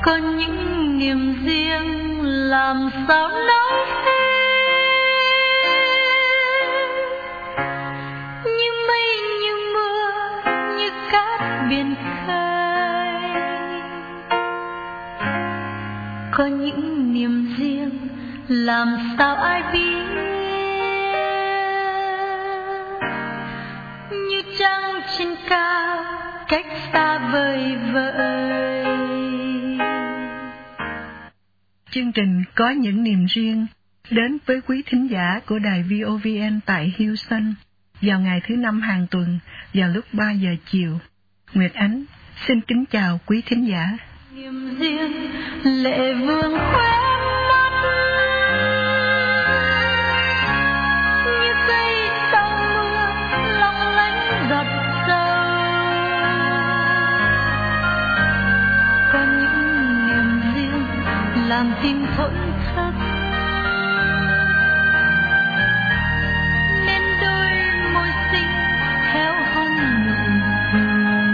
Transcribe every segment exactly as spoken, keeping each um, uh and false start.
có những niềm riêng làm sao nói như mây như mưa như cát biển khơi, có những niềm riêng làm sao ai biết, như trăng trên cao cách xa vời vợi. Chương trình Có những niềm riêng đến với quý thính giả của đài vê o vê en tại Houston vào ngày thứ năm hàng tuần vào lúc ba giờ chiều. Nguyệt Ánh xin kính chào quý thính giả. Niềm riêng lệ vương khóe mắt như cây sau mưa long lánh giọt sâu, có những niềm riêng làm tim thổn thức nên đôi môi xinh khéo hôn nụ cười.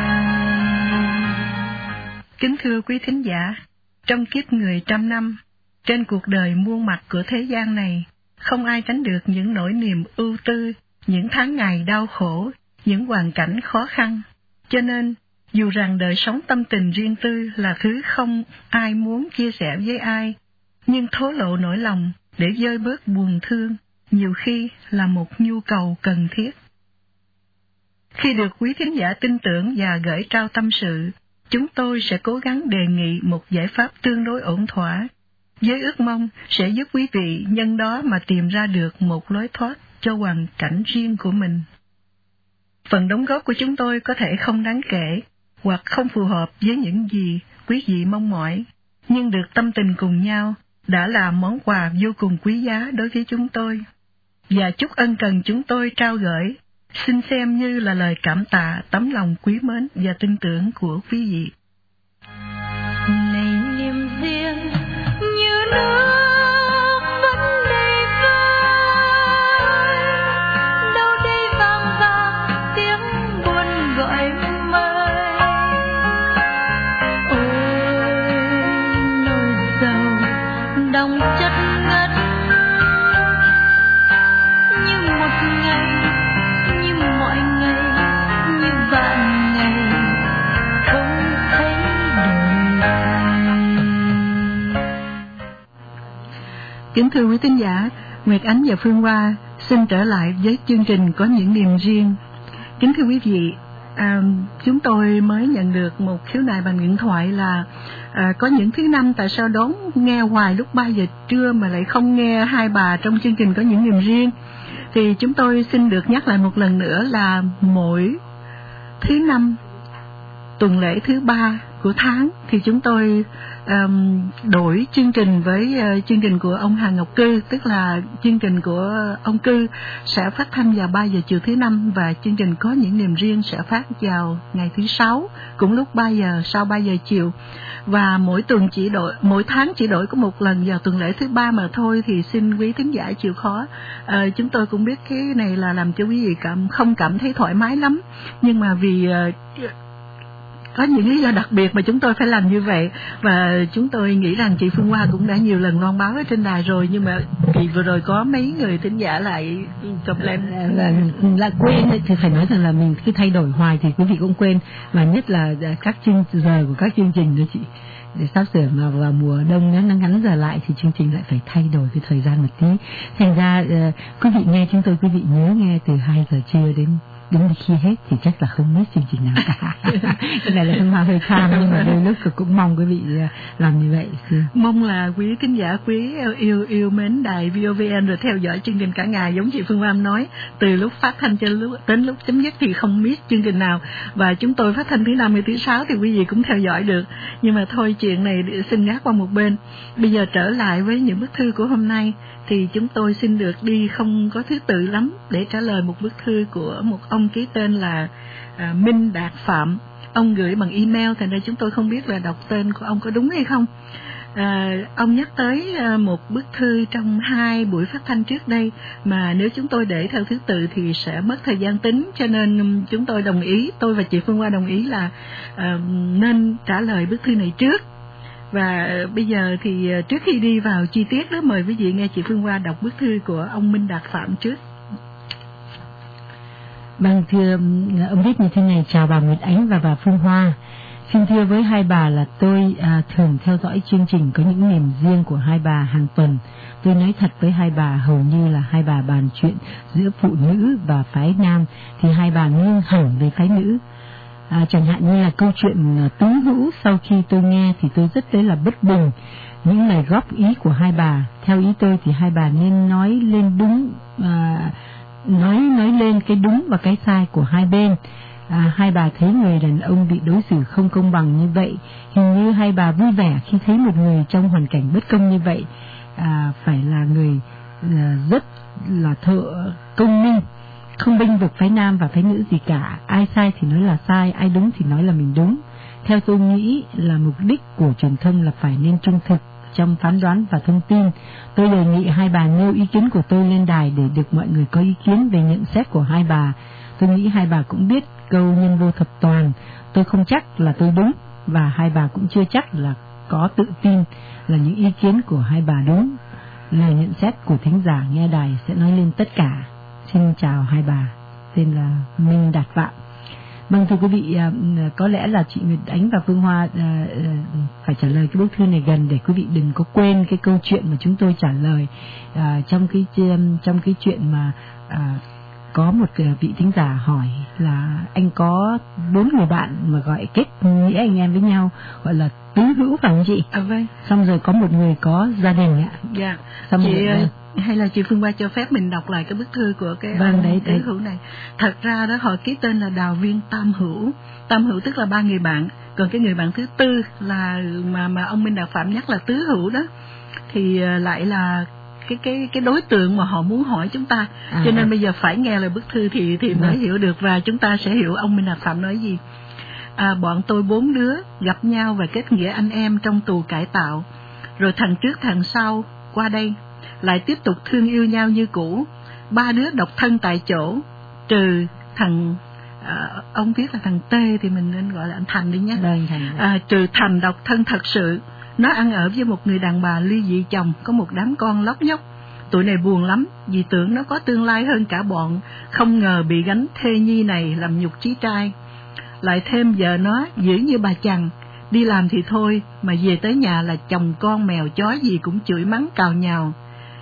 Kính thưa quý thính giả, trong kiếp người trăm năm, trên cuộc đời muôn mặt của thế gian này, không ai tránh được những nỗi niềm ưu tư, những tháng ngày đau khổ, những hoàn cảnh khó khăn. Cho nên, dù rằng đời sống tâm tình riêng tư là thứ không ai muốn chia sẻ với ai, nhưng thổ lộ nỗi lòng để vơi bớt buồn thương, nhiều khi là một nhu cầu cần thiết. Khi được quý thính giả tin tưởng và gửi trao tâm sự, chúng tôi sẽ cố gắng đề nghị một giải pháp tương đối ổn thỏa, với ước mong sẽ giúp quý vị nhân đó mà tìm ra được một lối thoát cho hoàn cảnh riêng của mình. Phần đóng góp của chúng tôi có thể không đáng kể, hoặc không phù hợp với những gì quý vị mong mỏi, nhưng được tâm tình cùng nhau đã là món quà vô cùng quý giá đối với chúng tôi. Và chút ân cần chúng tôi trao gửi, xin xem như là lời cảm tạ tấm lòng quý mến và tin tưởng của quý vị. Này niềm riêng như nước vẫn đầy vơi, đâu đây vang vang tiếng buồn gọi mời. Ôi nỗi sầu đong chất ngất như một ngày, như mọi ngày, như vạn ngày không thấy đời thay. Kính thưa quý tín giả, Nguyệt Ánh và Phương Hoa xin trở lại với chương trình Có những niềm riêng. Kính thưa quý vị, à, chúng tôi mới nhận được một khiếu nại bằng điện thoại là à, có những thứ năm tại sao đón nghe hoài lúc ba giờ trưa mà lại không nghe hai bà trong chương trình Có những niềm riêng. Thì chúng tôi xin được nhắc lại một lần nữa là mỗi thứ năm tuần lễ thứ ba của tháng thì chúng tôi um, đổi chương trình với uh, chương trình của ông Hà Ngọc Cư, tức là chương trình của ông Cư sẽ phát thanh vào ba giờ chiều thứ năm, và chương trình Có những niềm riêng sẽ phát vào ngày thứ sáu cũng lúc ba giờ, sau ba giờ chiều. Và mỗi tuần chỉ đổi, mỗi tháng chỉ đổi có một lần vào tuần lễ thứ ba mà thôi, thì xin quý thính giả chịu khó. À, chúng tôi cũng biết cái này là làm cho quý vị cảm không cảm thấy thoải mái lắm, nhưng mà vì uh, có những lý do đặc biệt mà chúng tôi phải làm như vậy. Và chúng tôi nghĩ rằng chị Phương Hoa cũng đã nhiều lần loan báo ở trên đài rồi, nhưng mà kỳ vừa rồi có mấy người thính giả lại complain là, là, là quên. Thì phải nói rằng là mình cứ thay đổi hoài thì quý vị cũng quên, và nhất là các chương giờ của các chương trình đó chị, để sắp sửa mà vào mùa đông nó ngắn giờ lại thì chương trình lại phải thay đổi cái thời gian một tí. Thành ra uh, quý vị nghe chúng tôi, quý vị nhớ nghe từ hai giờ trưa đến đến khi hết thì chắc là không mất chương trình nào cả. Cái này là Phương Hoa hơi tham, nhưng mà đôi lúc cũng mong quý vị làm như vậy. Mong là quý thính giả quý yêu yêu mến đài vê o vê en rồi theo dõi chương trình cả ngày, giống chị Phương Hoa nói, từ lúc phát thanh cho lúc đến lúc chấm dứt thì không miss chương trình nào. Và chúng tôi phát thanh thứ năm hay thứ sáu thì quý vị cũng theo dõi được. Nhưng mà thôi, chuyện này xin gác qua một bên. Bây giờ trở lại với những bức thư của hôm nay, thì chúng tôi xin được đi không có thứ tự lắm để trả lời một bức thư của một ông ký tên là à, Minh Đạt Phạm. Ông gửi bằng email, thành ra chúng tôi không biết là đọc tên của ông có đúng hay không. À, ông nhắc tới à, một bức thư trong hai buổi phát thanh trước đây, mà nếu chúng tôi để theo thứ tự thì sẽ mất thời gian tính, cho nên chúng tôi đồng ý, tôi và chị Phương Hoa đồng ý là à, nên trả lời bức thư này trước. Và bây giờ thì trước khi đi vào chi tiết đó, mời quý vị nghe chị Phương Hoa đọc bức thư của ông Minh Đạt Phạm trước. Vâng, thưa ông viết như thế này: chào bà Nguyệt Ánh và bà Phương Hoa. Xin thưa với hai bà là tôi à, thường theo dõi chương trình Có Những Niềm Riêng của hai bà hàng tuần. Tôi nói thật với hai bà, hầu như là hai bà bàn chuyện giữa phụ nữ và phái nam thì hai bà nghiêng hẳn về phái nữ. À, chẳng hạn như là câu chuyện tứ hữu, sau khi tôi nghe thì tôi rất đấy là bất bình những lời góp ý của hai bà. Theo ý tôi thì hai bà nên nói lên đúng, à, nói nói lên cái đúng và cái sai của hai bên. À, hai bà thấy người đàn ông bị đối xử không công bằng như vậy, hình như hai bà vui vẻ khi thấy một người trong hoàn cảnh bất công như vậy. À, phải là người à, rất là thợ công minh, không bênh vực phái nam và phái nữ gì cả. Ai sai thì nói là sai, ai đúng thì nói là mình đúng. Theo tôi nghĩ là mục đích của truyền thông là phải nên trung thực trong phán đoán và thông tin. Tôi đề nghị hai bà nêu ý kiến của tôi lên đài để được mọi người có ý kiến về nhận xét của hai bà. Tôi nghĩ hai bà cũng biết câu nhân vô thập toàn. Tôi không chắc là tôi đúng, và hai bà cũng chưa chắc là có tự tin là những ý kiến của hai bà đúng. Lời nhận xét của thính giả nghe đài sẽ nói lên tất cả. Xin chào hai bà. Tên là Minh Đạt Phạm. Vâng, thưa quý vị, có lẽ là chị Nguyệt Ánh và Phương Hoa phải trả lời cái bức thư này gần để quý vị đừng có quên cái câu chuyện mà chúng tôi trả lời trong cái trong cái chuyện mà có một vị thính giả hỏi là anh có bốn người bạn mà gọi kết nghĩa anh em với nhau, gọi là tứ hữu phải không chị? À vâng. Xong rồi có một người có gia đình ạ. Dạ. Xong chị rồi, hay là chị Phương Hoa cho phép mình đọc lại cái bức thư của cái vâng, ông đấy, tứ đấy. hữu này. Thật ra đó họ ký tên là Đào Viên Tam Hữu. Tam hữu tức là ba người bạn, còn cái người bạn thứ tư là mà mà ông Minh Đạt Phạm nhắc là tứ hữu đó thì lại là cái cái cái đối tượng mà họ muốn hỏi chúng ta. À, cho nên à. bây giờ phải nghe lời bức thư thì thì mới hiểu được, và chúng ta sẽ hiểu ông Minh Đạt Phạm nói gì. À, bọn tôi bốn đứa gặp nhau và kết nghĩa anh em trong tù cải tạo, rồi thằng trước thằng sau qua đây lại tiếp tục thương yêu nhau như cũ. Ba đứa độc thân tại chỗ, trừ thằng à, ông viết là thằng T thì mình nên gọi là anh Thành đi nhé. À, trừ Thành độc thân thật sự. Nó ăn ở với một người đàn bà ly dị chồng, có một đám con lóc nhóc. Tụi này buồn lắm, vì tưởng nó có tương lai hơn cả bọn, không ngờ bị gánh thê nhi này làm nhục chí trai. Lại thêm vợ nó dữ như bà chằn, đi làm thì thôi, mà về tới nhà là chồng con mèo chó gì cũng chửi mắng cào nhào.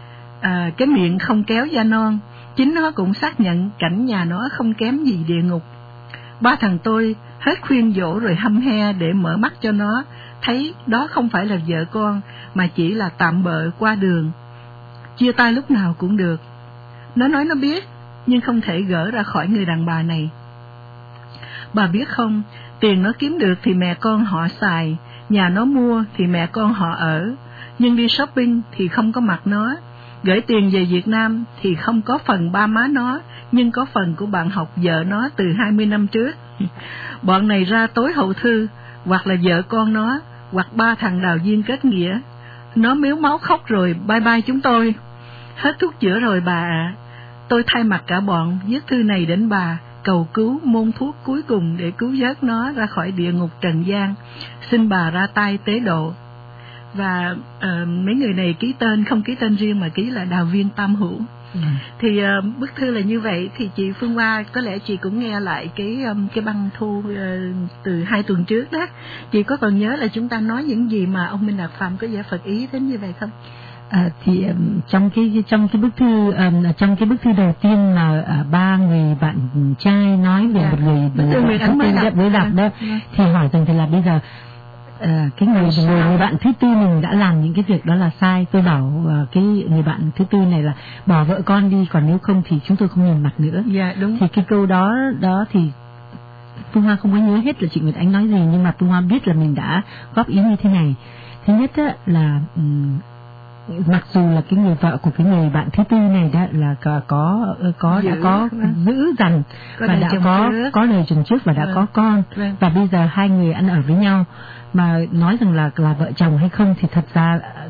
À, cái miệng không kéo da non, chính nó cũng xác nhận cảnh nhà nó không kém gì địa ngục. Ba thằng tôi hết khuyên dỗ rồi hăm he để mở mắt cho nó, thấy đó không phải là vợ con, mà chỉ là tạm bợ qua đường. Chia tay lúc nào cũng được. Nó nói nó biết, nhưng không thể gỡ ra khỏi người đàn bà này. Bà biết không, tiền nó kiếm được thì mẹ con họ xài, nhà nó mua thì mẹ con họ ở, nhưng đi shopping thì không có mặt nó. Gửi tiền về Việt Nam thì không có phần ba má nó, nhưng có phần của bạn học vợ nó từ hai mươi năm trước. Bọn này ra tối hậu thư, hoặc là vợ con nó, hoặc ba thằng Đào Viên kết nghĩa. Nó mếu máu khóc rồi bye bye chúng tôi. Hết thuốc chữa rồi bà ạ. À. Tôi thay mặt cả bọn viết thư này đến bà, cầu cứu môn thuốc cuối cùng để cứu vớt nó ra khỏi địa ngục trần gian. Xin bà ra tay tế độ. Và uh, mấy người này ký tên, không ký tên riêng mà ký là Đào Viên Tam Hữu. Ừ. Thì uh, bức thư là như vậy. Thì chị Phương Hoa có lẽ chị cũng nghe lại cái um, cái băng thu uh, từ hai tuần trước đó. Chị có còn nhớ là chúng ta nói những gì mà ông Minh Đạt Phạm có vẻ Phật ý đến như vậy không? À, thì um, trong cái trong cái bức thư um, trong cái bức thư đầu tiên mà uh, ba người bạn trai nói về yeah. một người bạn mới đọc mới đọc đó, yeah. thì hỏi rằng thì là bây giờ À, cái người, người người bạn thứ tư mình đã làm những cái việc đó là sai. Tôi bảo uh, cái người bạn thứ tư này là bỏ vợ con đi, còn nếu không thì chúng tôi không nhìn mặt nữa. Dạ đúng. Thì cái câu đó đó thì Phương Hoa không có nhớ hết là chị Nguyệt Ánh nói gì, nhưng mà Phương Hoa biết là mình đã góp ý như thế này. Thứ nhất á, là um, mặc dù là cái người vợ của cái người bạn thứ tư này đó là có có, có giữ, đã có vâng. giữ dằn và đã có trước. có lời chồng trước và đã vâng. có con vâng. và bây giờ hai người ăn ở với nhau, mà nói rằng là là vợ chồng hay không thì thật ra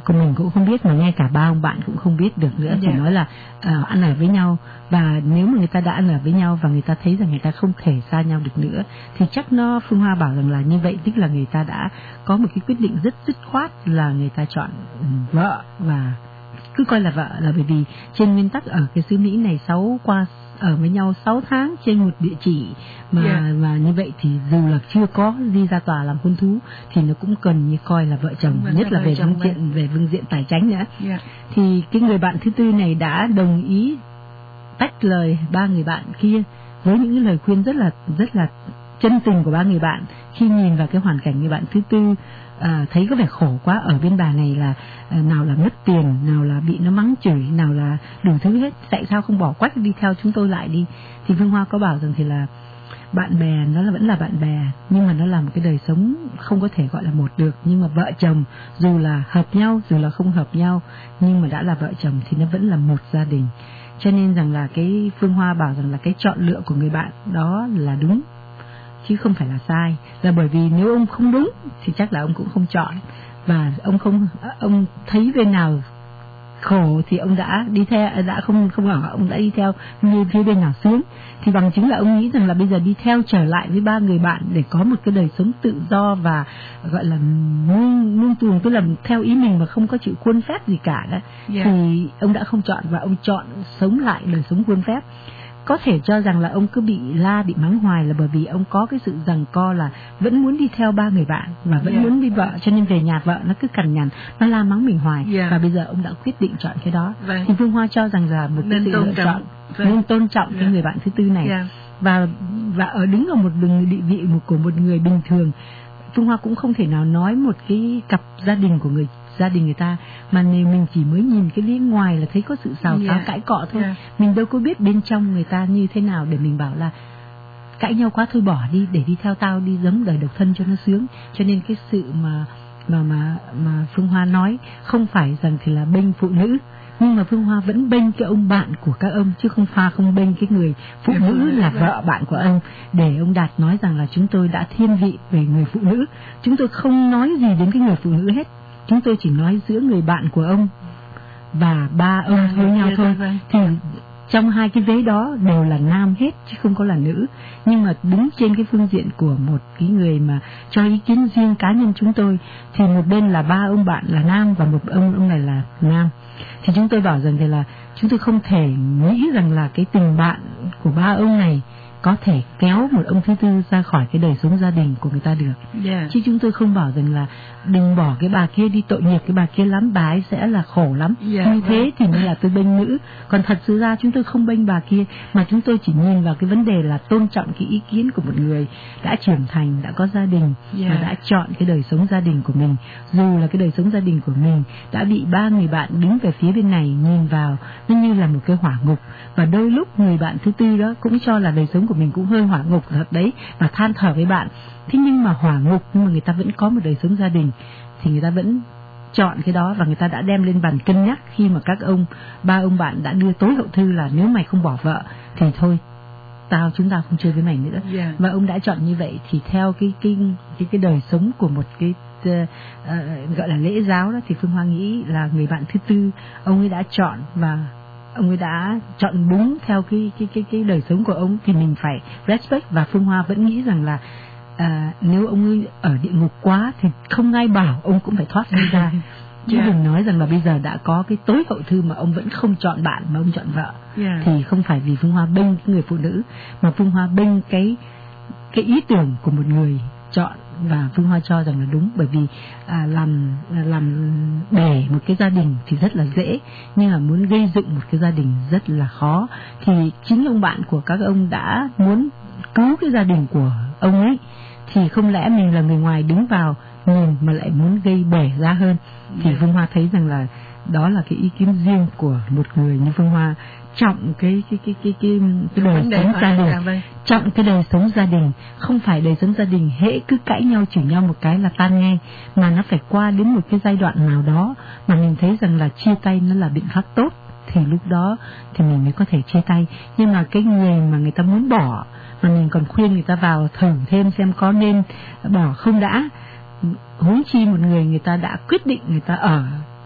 còn mình cũng không biết, mà nghe cả ba ông bạn cũng không biết được nữa. Chỉ yeah. nói là uh, ăn ở với nhau, và nếu mà người ta đã ăn ở với nhau và người ta thấy rằng người ta không thể xa nhau được nữa, thì chắc nó, Phương Hoa bảo rằng là như vậy, tức là người ta đã có một cái quyết định rất dứt khoát là người ta chọn um, vợ, và cứ coi là vợ, là bởi vì trên nguyên tắc ở cái xứ Mỹ này sáu qua ở với nhau sáu tháng trên một địa chỉ mà yeah. mà như vậy thì dù là chưa có đi ra tòa làm hôn thú thì nó cũng cần như coi là vợ chồng, Đúng, nhất là về phương diện về phương diện tài chính nữa. Yeah. Thì cái người bạn thứ tư này đã đồng ý tách lời ba người bạn kia với những cái lời khuyên rất là rất là chân tình của ba người bạn, khi nhìn vào cái hoàn cảnh người bạn thứ tư. À, thấy có vẻ khổ quá ở bên bà này, là à, nào là mất tiền, nào là bị nó mắng chửi, nào là đủ thứ hết, tại sao không bỏ quách đi theo chúng tôi lại đi. Thì Phương Hoa có bảo rằng thì là bạn bè nó là vẫn là bạn bè, nhưng mà nó là một cái đời sống không có thể gọi là một được. Nhưng mà vợ chồng dù là hợp nhau, dù là không hợp nhau, nhưng mà đã là vợ chồng thì nó vẫn là một gia đình. Cho nên rằng là cái Phương Hoa bảo rằng là cái chọn lựa của người bạn đó là đúng, chứ không phải là sai, là bởi vì nếu ông không đúng thì chắc là ông cũng không chọn, và ông không ông thấy bên nào khổ thì ông đã đi theo, đã không không ở, ông đã đi theo như phía bên nào sướng, thì bằng chứng là ông nghĩ rằng là bây giờ đi theo trở lại với ba người bạn để có một cái đời sống tự do và gọi là luôn luôn tuồng, tức là theo ý mình mà không có chịu khuôn phép gì cả đó. Yeah. Thì ông đã không chọn, và ông chọn sống lại đời sống khuôn phép. Có thể cho rằng là ông cứ bị la, bị mắng hoài là bởi vì ông có cái sự giằng co là vẫn muốn đi theo ba người bạn và vẫn yeah. muốn đi vợ, cho nên về nhà vợ nó cứ cằn nhằn, nó la mắng mình hoài. Yeah. Và bây giờ ông đã quyết định chọn cái đó. Vâng. Thì Phương Hoa cho rằng là một cái sự lựa chọn vâng. nên tôn trọng yeah. cái người bạn thứ tư này. Yeah. Và và ở đứng ở một địa vị một của một người bình thường, Phương Hoa cũng không thể nào nói một cái cặp gia đình của người gia đình người ta mà nếu mình chỉ mới nhìn cái bên ngoài là thấy có sự xào xáo yeah. cãi cọ thôi. Yeah. Mình đâu có biết bên trong người ta như thế nào để mình bảo là cãi nhau quá thôi bỏ đi, để đi theo tao đi giống đời độc thân cho nó sướng. Cho nên cái sự mà mà mà mà Phương Hoa nói không phải rằng thì là bênh phụ nữ, nhưng mà Phương Hoa vẫn bênh cái ông bạn của các ông, chứ không pha không bênh cái người phụ nữ là vợ bạn của ông. Để ông Đạt nói rằng là chúng tôi đã thiên vị về người phụ nữ, chúng tôi không nói gì đến cái người phụ nữ hết, chúng tôi chỉ nói giữa người bạn của ông và ba ông à, với nhau thôi. Thì trong hai cái vế đó đều là nam hết chứ không có là nữ. Nhưng mà đứng trên cái phương diện của một cái người mà cho ý kiến riêng cá nhân chúng tôi, thì một bên là ba ông bạn là nam và một ông ông này là nam. Thì chúng tôi bảo rằng thì là chúng tôi không thể nghĩ rằng là cái tình bạn của ba ông này có thể kéo một ông thứ tư ra khỏi cái đời sống gia đình của người ta được. Yeah. Chứ chúng tôi không bảo rằng là đừng bỏ cái bà kia đi, tội nghiệp cái bà kia lắm, bà ấy sẽ là khổ lắm. Yeah. Như thế thì mới là tôi bênh nữ. Còn thật sự ra chúng tôi không bênh bà kia, mà chúng tôi chỉ nhìn vào cái vấn đề là tôn trọng cái ý kiến của một người đã trưởng thành, đã có gia đình. Yeah. Và đã chọn cái đời sống gia đình của mình. Dù là cái đời sống gia đình của mình đã bị ba người bạn đứng về phía bên này nhìn vào nó như là một cái hỏa ngục, và đôi lúc người bạn thứ tư đó cũng cho là đời sống của mình cũng hơi hỏa ngục thật đấy, và than thở với bạn. Thế nhưng mà hỏa ngục, nhưng mà người ta vẫn có một đời sống gia đình, thì người ta vẫn chọn cái đó, và người ta đã đem lên bàn cân nhắc khi mà các ông ba ông bạn đã đưa tối hậu thư là nếu mày không bỏ vợ thì thôi, tao chúng ta không chơi với mày nữa. Yeah. Và ông đã chọn như vậy, thì theo cái cái cái cái đời sống của một cái uh, uh, gọi là lễ giáo đó, thì Phương Hoa nghĩ là người bạn thứ tư ông ấy đã chọn, và ông ấy đã chọn đúng theo cái cái cái cái đời sống của ông, thì mình phải respect. Và Phương Hoa vẫn nghĩ rằng là à, nếu ông ấy ở địa ngục quá thì không ai bảo ông cũng phải thoát đi ra. Chứ yeah. đừng nói rằng là bây giờ đã có cái tối hậu thư mà ông vẫn không chọn bạn mà ông chọn vợ. Yeah. Thì không phải vì Phương Hoa bênh cái người phụ nữ, mà Phương Hoa bênh cái cái ý tưởng của một người chọn. Và Phương Hoa cho rằng là đúng, bởi vì à, làm làm bè một cái gia đình thì rất là dễ, nhưng mà muốn gây dựng một cái gia đình rất là khó. Thì chính ông bạn của các ông đã muốn cứu cái gia đình của ông ấy, thì không lẽ mình là người ngoài đứng vào nhìn mà lại muốn gây bè ra hơn. Thì Phương Hoa thấy rằng là đó là cái ý kiến riêng của một người như Phương Hoa, trọng cái cái cái cái cái, cái đời sống gia đình, trọng cái đời sống gia đình. Không phải đời sống gia đình hễ cứ cãi nhau chửi nhau một cái là tan ngay, mà nó phải qua đến một cái giai đoạn nào đó mà mình thấy rằng là chia tay nó là biện pháp tốt, thì lúc đó thì mình mới có thể chia tay. Nhưng mà cái người mà người ta muốn bỏ mà mình còn khuyên người ta vào thử thêm xem có nên bỏ không đã, huống chi một người người ta đã quyết định người ta ở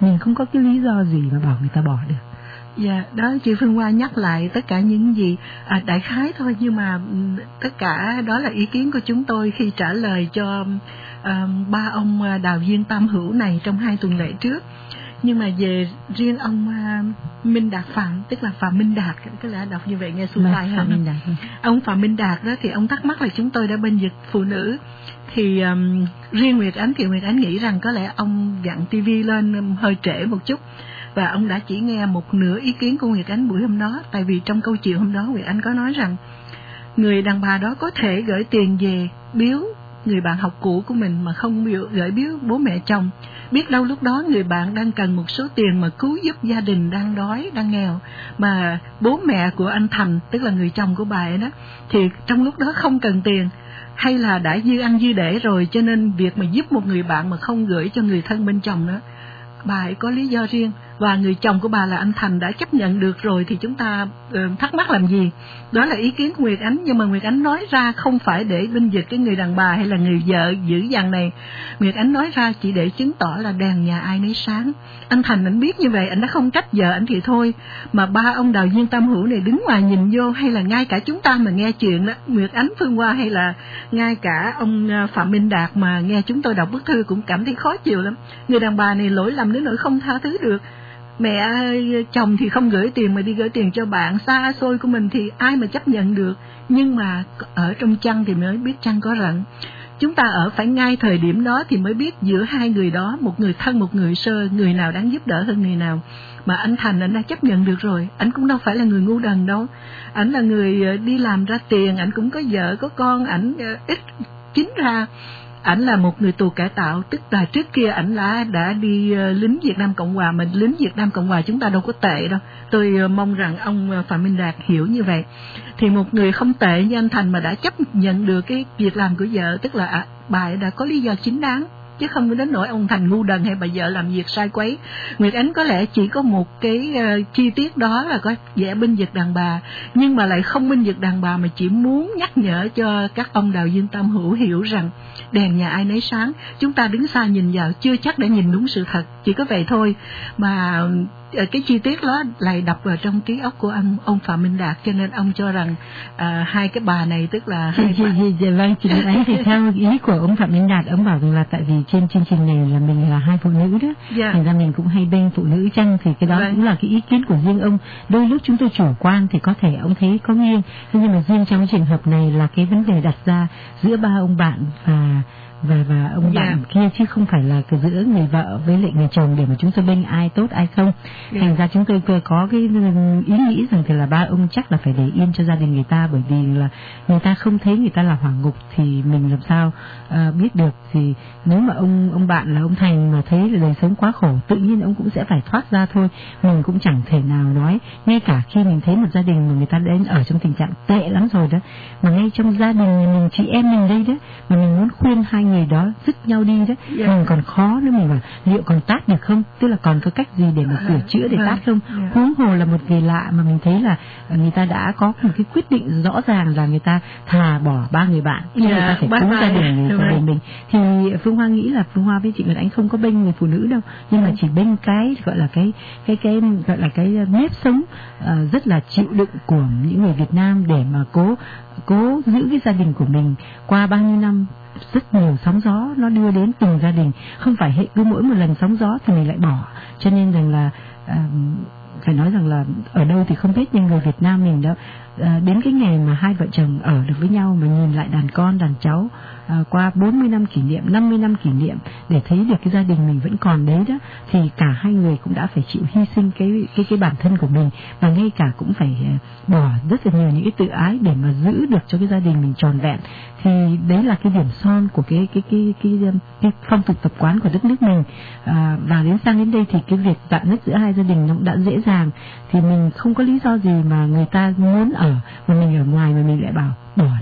mình không có cái lý do gì mà bảo người ta bỏ được. Dạ, yeah, đó chị Phương Hoa nhắc lại tất cả những gì à, đại khái thôi, nhưng mà tất cả đó là ý kiến của chúng tôi khi trả lời cho à, ba ông đạo viên Tam Hữu này trong hai tuần lễ trước. Nhưng mà về riêng ông uh, Minh Đạt Phạm, tức là Phạm Minh Đạt, có lẽ đọc như vậy nghe xuôi tai hơn. Ông Phạm Minh Đạt đó thì ông thắc mắc là chúng tôi đã bênh vực phụ nữ. Thì um, riêng Nguyệt Ánh thì Nguyệt Ánh nghĩ rằng có lẽ ông dặn tivi lên hơi trễ một chút, và ông đã chỉ nghe một nửa ý kiến của Nguyệt Ánh buổi hôm đó. Tại vì trong câu chuyện hôm đó Nguyệt Ánh có nói rằng người đàn bà đó có thể gửi tiền về biếu người bạn học cũ của mình mà không gửi biếu bố mẹ chồng. Biết đâu lúc đó người bạn đang cần một số tiền mà cứu giúp gia đình đang đói, đang nghèo, mà bố mẹ của anh Thành, tức là người chồng của bà ấy đó, thì trong lúc đó không cần tiền, hay là đã dư ăn dư để rồi, cho nên việc mà giúp một người bạn mà không gửi cho người thân bên chồng nữa, bà ấy có lý do riêng. Và người chồng của bà là anh Thành đã chấp nhận được rồi thì chúng ta uh, thắc mắc làm gì. Đó là ý kiến của Nguyệt Ánh, nhưng mà Nguyệt Ánh nói ra không phải để bênh vực cái người đàn bà hay là người vợ dữ dằn này. Nguyệt Ánh nói ra chỉ để chứng tỏ là đèn nhà ai nấy sáng. Anh Thành anh biết như vậy, anh đã không trách vợ anh thì thôi, mà ba ông đạo viên Tam Hữu này đứng ngoài nhìn vô, hay là ngay cả chúng ta mà nghe chuyện đó, Nguyệt Ánh, Phương Hoa, hay là ngay cả ông Phạm Minh Đạt mà nghe chúng tôi đọc bức thư cũng cảm thấy khó chịu lắm. Người đàn bà này lỗi lầm đến nỗi không tha thứ được. Mẹ chồng thì không gửi tiền mà đi gửi tiền cho bạn xa xôi của mình thì ai mà chấp nhận được. Nhưng mà ở trong chăn thì mới biết chăn có rận. Chúng ta ở phải ngay thời điểm đó thì mới biết giữa hai người đó, một người thân một người sơ, người nào đáng giúp đỡ hơn người nào. Mà anh Thành anh đã chấp nhận được rồi, anh cũng đâu phải là người ngu đần đâu. Anh là người đi làm ra tiền, anh cũng có vợ có con, anh ít chính ra. Ảnh là một người tù cải tạo, tức là trước kia ảnh đã đã đi uh, lính Việt Nam Cộng Hòa, mà lính Việt Nam Cộng Hòa chúng ta đâu có tệ đâu. Tôi uh, mong rằng ông uh, Phạm Minh Đạt hiểu như vậy. Thì một người không tệ như anh Thành mà đã chấp nhận được cái việc làm của vợ, tức là à, bà ấy đã có lý do chính đáng, chứ không đến nỗi ông Thành ngu đần hay bà vợ làm việc sai quấy. Nguyệt Ánh có lẽ chỉ có một cái uh, chi tiết đó là có vẻ bênh vực đàn bà, nhưng mà lại không bênh vực đàn bà, mà chỉ muốn nhắc nhở cho các ông đạo viên Tam Hữu hiểu rằng đèn nhà ai nấy sáng. Chúng ta đứng xa nhìn vào chưa chắc đã nhìn đúng sự thật, chỉ có vậy thôi. Mà cái chi tiết đó lại đập vào trong trí óc của ông ông Phạm Minh Đạt, cho nên ông cho rằng à, hai cái bà này tức là hai chị, chị, chị, vâng chị ấy thì theo ý của ông Phạm Minh Đạt, ông bảo rằng là tại vì trên chương trình này là mình là hai phụ nữ đó, yeah. Thành ra mình cũng hay bênh phụ nữ chăng, thì cái đó right. cũng là cái ý kiến của riêng ông. Đôi lúc chúng tôi chủ quan thì có thể ông thấy có nghiêng, nhưng mà riêng trong cái trường hợp này là cái vấn đề đặt ra giữa ba ông bạn và và và ông yeah. bạn kia, chứ không phải là cái giữa người vợ với lại người chồng để mà chúng tôi bênh ai tốt ai không. Yeah. Thành ra chúng tôi có cái ý nghĩ rằng thì là ba ông chắc là phải để yên cho gia đình người ta, bởi vì là người ta không thấy người ta là hỏa ngục thì mình làm sao uh, biết được. Thì nếu mà ông ông bạn là ông Thành mà thấy là đời sống quá khổ, tự nhiên ông cũng sẽ phải thoát ra thôi. Mình cũng chẳng thể nào nói, ngay cả khi mình thấy một gia đình mà người ta đến ở trong tình trạng tệ lắm rồi đó, mà ngay trong gia đình mình, chị em mình đây đó, mà mình muốn khuyên hai người đó dứt nhau đi đó, yeah. mình còn khó nữa, mình bảo liệu còn tát được không, tức là còn có cách gì để mà sửa chữa để tát không. yeah. Huống hồ là một người lạ mà mình thấy là người ta đã có một cái quyết định rõ ràng là người ta thà bỏ ba người bạn, yeah. người ta phải cứu gia đình người gia đình mình. Thì Phương Hoa nghĩ là Phương Hoa với chị Nguyệt Ánh không có bênh người phụ nữ đâu, nhưng mà chỉ bênh cái gọi là cái cái cái gọi là cái nếp sống uh, rất là chịu đựng của những người Việt Nam để mà cố cố giữ cái gia đình của mình qua bao nhiêu năm. Rất nhiều sóng gió nó đưa đến từng gia đình, không phải hệ cứ mỗi một lần sóng gió thì mình lại bỏ. Cho nên rằng là uh, phải nói rằng là ở đâu thì không biết, nhưng người Việt Nam mình đó uh, đến cái ngày mà hai vợ chồng ở được với nhau, mà nhìn lại đàn con đàn cháu uh, qua bốn mươi năm kỷ niệm, năm mươi năm kỷ niệm, để thấy được cái gia đình mình vẫn còn đấy đó, thì cả hai người cũng đã phải chịu hy sinh cái cái cái bản thân của mình, và ngay cả cũng phải uh, bỏ rất là nhiều những cái tự ái để mà giữ được cho cái gia đình mình tròn vẹn. Thì đấy là cái điểm son của cái cái cái cái, cái, cái phong tục tập quán của đất nước mình. À, và đến sang đến đây thì cái việc rạn nứt giữa hai gia đình nó cũng đã dễ dàng, thì mình không có lý do gì mà người ta muốn ở mà mình ở ngoài mà mình lại bảo bỏ đi,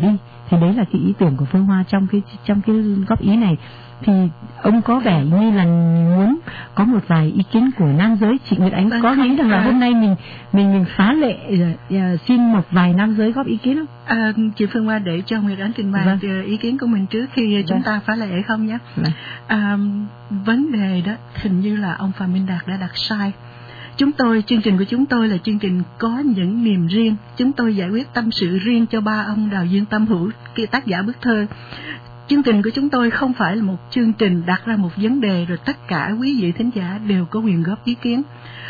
Thì đấy là cái ý tưởng của Phương Hoa trong cái trong cái góp ý này. Thì ông có vẻ như là muốn có một vài ý kiến của nam giới. Chị Nguyệt Ánh có nghĩ rằng là hôm nay mình mình mình phá lệ uh, xin một vài nam giới góp ý kiến không? À, chị Phương Hoa để cho Nguyệt Ánh trình bày vâng. ý kiến của mình trước khi vâng. chúng ta phá lệ không nhé. Vâng. À, vấn đề đó hình như là ông Phạm Minh Đạt đã đặt sai. Chúng tôi, chương trình của chúng tôi là chương trình có những niềm riêng. Chúng tôi giải quyết tâm sự riêng cho ba ông Đào Dương Tâm Hữu, tác giả bức thơ. Chương trình của chúng tôi không phải là một chương trình đặt ra một vấn đề rồi tất cả quý vị thính giả đều có quyền góp ý kiến.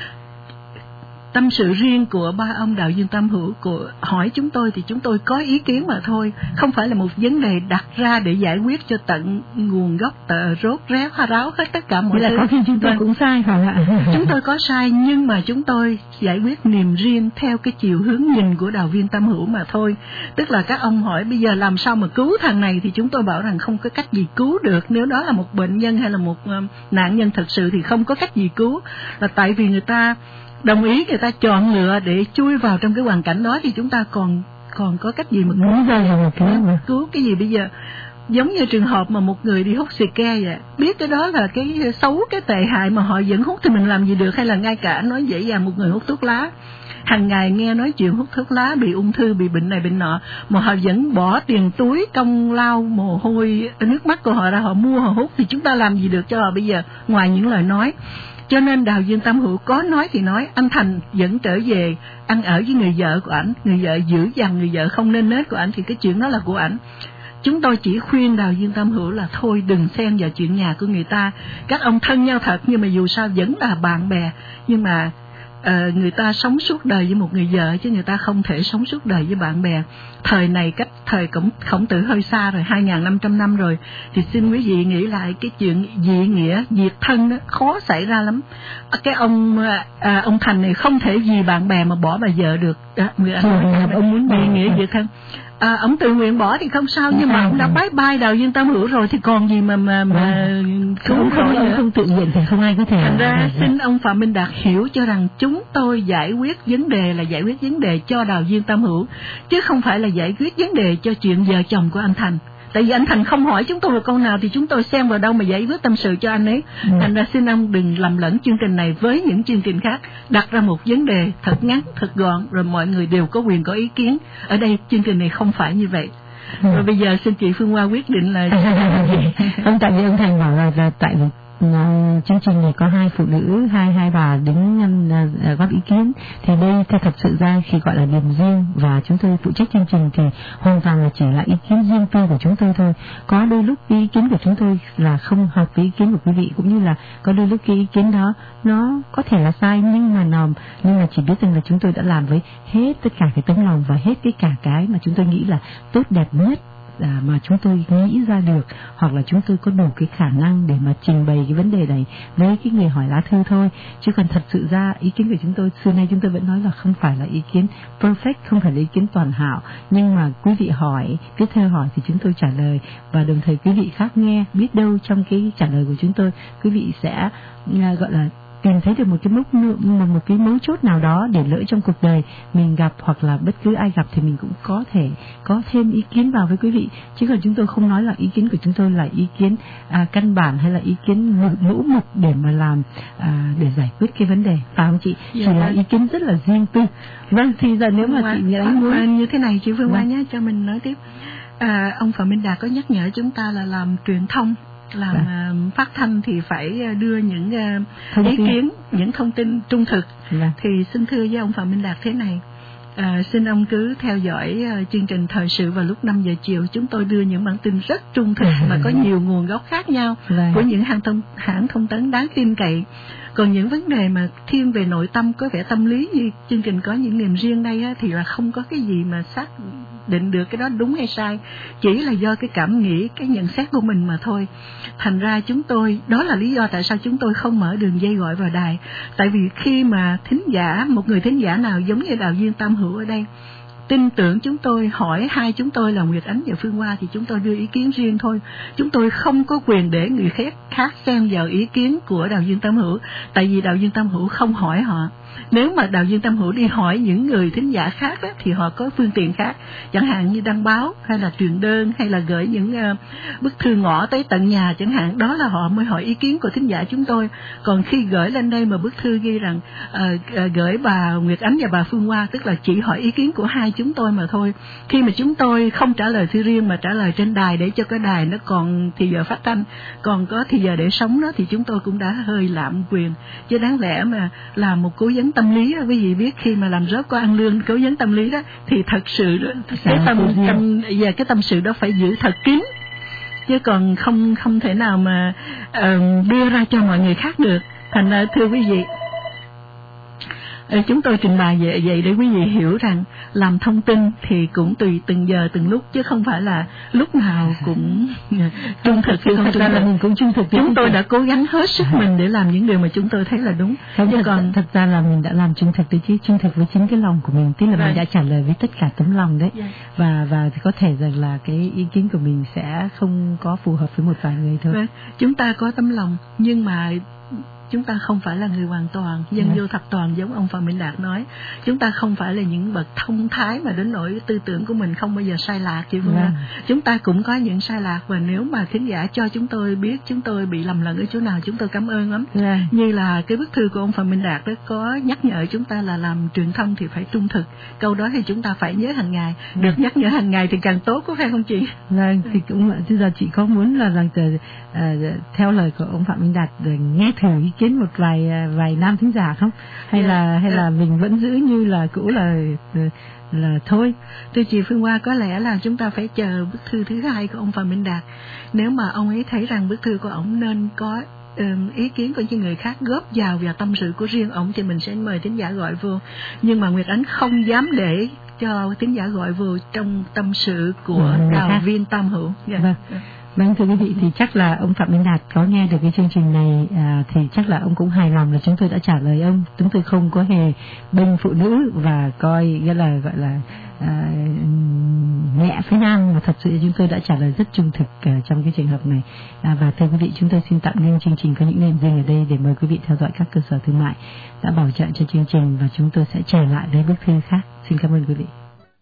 Tâm sự riêng của ba ông Đào Dương Tâm Hữu của hỏi chúng tôi thì chúng tôi có ý kiến mà thôi, không phải là một vấn đề đặt ra để giải quyết cho tận nguồn gốc tờ rốt réo hoa ráo hết tất cả mọi thứ. Là có khi chúng tôi cũng sai phải ạ? Chúng tôi có sai nhưng mà chúng tôi giải quyết niềm riêng theo cái chiều hướng nhìn của Đào Dương Tâm Hữu mà thôi. Tức là các ông hỏi bây giờ làm sao mà cứu thằng này thì chúng tôi bảo rằng không có cách gì cứu được. Nếu đó là một bệnh nhân hay là một nạn nhân thật sự thì không có cách gì cứu, là tại vì người ta đồng ý, người ta chọn lựa để chui vào trong cái hoàn cảnh đó thì chúng ta còn còn có cách gì mà cứu ra cái cứu cái gì bây giờ? Giống như trường hợp mà một người đi hút xì ke vậy, biết cái đó là cái xấu, cái tệ hại mà họ vẫn hút thì mình làm gì được? Hay là ngay cả nói dễ dàng một người hút thuốc lá, hàng ngày nghe nói chuyện hút thuốc lá bị ung thư, bị bệnh này bệnh nọ, mà họ vẫn bỏ tiền túi, công lao, mồ hôi, nước mắt của họ ra họ mua họ hút thì chúng ta làm gì được cho họ bây giờ ngoài những lời nói? Cho nên Đào Dương Tâm Hữu có nói thì nói, anh Thành vẫn trở về ăn ở với người vợ của ảnh, người vợ dữ dằn người vợ không nên nết của ảnh thì cái chuyện đó là của ảnh. Chúng tôi chỉ khuyên Đào Dương Tâm Hữu là thôi đừng xen vào chuyện nhà của người ta. Các ông thân nhau thật nhưng mà dù sao vẫn là bạn bè, nhưng mà Uh, người ta sống suốt đời với một người vợ chứ người ta không thể sống suốt đời với bạn bè. Thời này cách thời Khổng, Khổng Tử hơi xa rồi, hai nghìn năm trăm năm rồi, thì xin quý vị nghĩ lại cái chuyện dị nghĩa, diệt thân đó khó xảy ra lắm. Cái ông uh, ông Thành này không thể vì bạn bè mà bỏ bà vợ được đó, người anh ông muốn dị nghĩa diệt thân. À, ông tự nguyện bỏ thì không sao, nhưng mà ông đã bye bye Đào Dương Tâm Hữu rồi thì còn gì mà mà, mà không không không, không tự nguyện thì không ai có thể. Thành ra xin ông Phạm Minh Đạt hiểu cho rằng chúng tôi giải quyết vấn đề là giải quyết vấn đề cho Đào Dương Tâm Hữu chứ không phải là giải quyết vấn đề cho chuyện vợ chồng của anh Thành. Tại vì anh Thành không hỏi chúng tôi một câu nào thì chúng tôi xen vào đâu mà giải quyết tâm sự cho anh ấy. Ừ. Thành ra xin ông đừng lầm lẫn chương trình này với những chương trình khác, đặt ra một vấn đề thật ngắn, thật gọn rồi mọi người đều có quyền có ý kiến. Ở đây chương trình này không phải như vậy. Ừ. Rồi bây giờ xin chị Phương Hoa quyết định là ông tại vì ông Thành bảo là, là tại vì Uh, chương trình này có hai phụ nữ, hai hai bà đứng uh, góp ý kiến, thì đây theo thật sự ra khi gọi là điểm riêng và chúng tôi phụ trách chương trình thì hoàn toàn là chỉ là ý kiến riêng tư của chúng tôi thôi. Có đôi lúc ý kiến của chúng tôi là không hợp với ý kiến của quý vị, cũng như là có đôi lúc cái ý kiến đó nó có thể là sai, nhưng mà nòm nhưng mà chỉ biết rằng là chúng tôi đã làm với hết tất cả cái tấm lòng và hết cái cả cái mà chúng tôi nghĩ là tốt đẹp nhất À, mà chúng tôi nghĩ ra được, hoặc là chúng tôi có đủ cái khả năng để mà trình bày cái vấn đề này với cái người hỏi lá thư thôi. Chứ còn thật sự ra ý kiến của chúng tôi xưa nay chúng tôi vẫn nói là không phải là ý kiến perfect, không phải là ý kiến toàn hảo, nhưng mà quý vị hỏi, viết thơ hỏi thì chúng tôi trả lời, và đồng thời quý vị khác nghe, biết đâu trong cái trả lời của chúng tôi quý vị sẽ uh, gọi là tìm thấy được một cái mốc một, một cái mấu chốt nào đó để lỡ trong cuộc đời mình gặp, hoặc là bất cứ ai gặp thì mình cũng có thể có thêm ý kiến vào với quý vị. Chứ còn chúng tôi không nói là ý kiến của chúng tôi là ý kiến à, căn bản hay là ý kiến mẫu mực để mà làm à, để giải quyết cái vấn đề, phải không chị? Dạ, chỉ là ý kiến rất là riêng tư. Vâng, thì giờ nếu mà chị Nhật muốn như thế này chị Phương Hoa nhé, cho mình nói tiếp. À, ông Phạm Minh Đạt có nhắc nhở chúng ta là làm truyền thông, làm dạ. uh, phát thanh thì phải đưa những uh, ý kiến, những thông tin trung thực. Dạ. Thì xin thưa với ông Phạm Minh Đạt thế này, uh, xin ông cứ theo dõi uh, chương trình thời sự vào lúc năm giờ chiều. Chúng tôi đưa những bản tin rất trung thực mà có nhiều nguồn gốc khác nhau dạ. của những hãng thông, hãng thông tấn đáng tin cậy. Còn những vấn đề mà thiên về nội tâm, có vẻ tâm lý như chương trình có những niềm riêng đây á, thì là không có cái gì mà xác định được cái đó đúng hay sai, chỉ là do cái cảm nghĩ, cái nhận xét của mình mà thôi. Thành ra chúng tôi, đó là lý do tại sao chúng tôi không mở đường dây gọi vào đài. Tại vì khi mà thính giả, một người thính giả nào giống như Đào Dương Tâm Hữu ở đây tin tưởng chúng tôi, hỏi hai chúng tôi là Nguyệt Ánh và Phương Hoa thì chúng tôi đưa ý kiến riêng thôi. Chúng tôi không có quyền để người khác khác xen vào ý kiến của Đào Dương Tâm Hữu, tại vì Đào Dương Tâm Hữu không hỏi họ. nếu mà đạo diễn Tâm Hữu đi hỏi những người thính giả khác đó, thì họ có phương tiện khác, chẳng hạn như đăng báo hay là truyền đơn hay là gửi những uh, bức thư ngõ tới tận nhà chẳng hạn, đó là họ mới hỏi ý kiến của thính giả chúng tôi. Còn khi gửi lên đây mà bức thư ghi rằng uh, uh, gửi bà Nguyệt Ánh và bà Phương Hoa, tức là chỉ hỏi ý kiến của hai chúng tôi mà thôi. Khi mà chúng tôi không trả lời thư riêng mà trả lời trên đài để cho cái đài nó còn thì giờ phát thanh, còn có thì giờ để sống đó, thì chúng tôi cũng đã hơi lạm quyền. Chứ đáng lẽ mà làm một cố vấn tâm lý đó, quý vị biết khi mà làm job có ăn lương cố vấn tâm lý đó thì thật sự đó, cái tâm tâm và cái tâm sự đó phải giữ thật kín, chứ còn không không thể nào mà uh, đưa ra cho mọi người khác được. Thành ra thưa quý vị, chúng tôi trình bày vậy, vậy để quý vị hiểu rằng làm thông tin thì cũng tùy từng giờ từng lúc, chứ không phải là lúc nào cũng trung thực hay không trung thực. Mình cũng trung thực. Chúng tôi đã cố gắng hết sức mình để làm những điều mà chúng tôi thấy là đúng. Không, chứ còn thật ra là mình đã làm trung thực đấy chứ, trung thực với chính cái lòng của mình, tức là right. mình đã trả lời với tất cả tấm lòng đấy. Yeah. Và và có thể rằng là cái ý kiến của mình sẽ không có phù hợp với một vài người thôi. Right. Chúng ta có tấm lòng nhưng mà chúng ta không phải là người hoàn toàn, dân yeah. vô thập toàn giống ông Phạm Minh Đạt nói. Chúng ta không phải là những bậc thông thái mà đến nỗi tư tưởng của mình không bao giờ sai lạc, chị Phương yeah. Chúng ta cũng có những sai lạc, và nếu mà thính giả cho chúng tôi biết chúng tôi bị lầm lẫn ở chỗ nào, chúng tôi cảm ơn lắm. Yeah. Như là cái bức thư của ông Phạm Minh Đạt đó có nhắc nhở chúng ta là làm truyền thông thì phải trung thực. Câu đó thì chúng ta phải nhớ hàng ngày. Yeah. Được nhắc nhở hàng ngày thì càng tốt, có phải không chị? Dạ, thì cũng bây giờ chị có muốn là rằng từ, uh, theo lời của ông Phạm Minh Đạt rồi nghe thử ý kiến một vài vài nam thính giả không, hay yeah. là hay yeah. là mình vẫn giữ như là cũ là là thôi. Thưa chị Phương Hoa, có lẽ là chúng ta phải chờ bức thư thứ hai của ông Phạm Minh Đạt. Nếu mà ông ấy thấy rằng bức thư của ông nên có um, ý kiến của những người khác góp vào và tâm sự của riêng ông thì mình sẽ mời thính giả gọi vô. Nhưng mà Nguyệt Ánh không dám để cho thính giả gọi vô trong tâm sự của ừ, đạo viên Tâm Hữu. Yeah. Vâng. Yeah. Vâng, thưa quý vị, thì chắc là ông Phạm Minh Đạt có nghe được cái chương trình này à, thì chắc là ông cũng hài lòng là chúng tôi đã trả lời ông. Chúng tôi không có hề bênh phụ nữ và coi nghĩa là gọi là à, nhẹ phái nam, mà thật sự chúng tôi đã trả lời rất trung thực à, trong cái trường hợp này. À, và thưa quý vị, chúng tôi xin tạm ngưng chương trình Có Những Niềm Riêng ở đây để mời quý vị theo dõi các cơ sở thương mại đã bảo trợ cho chương trình, và chúng tôi sẽ trở lại với bức thư khác. Xin cảm ơn quý vị.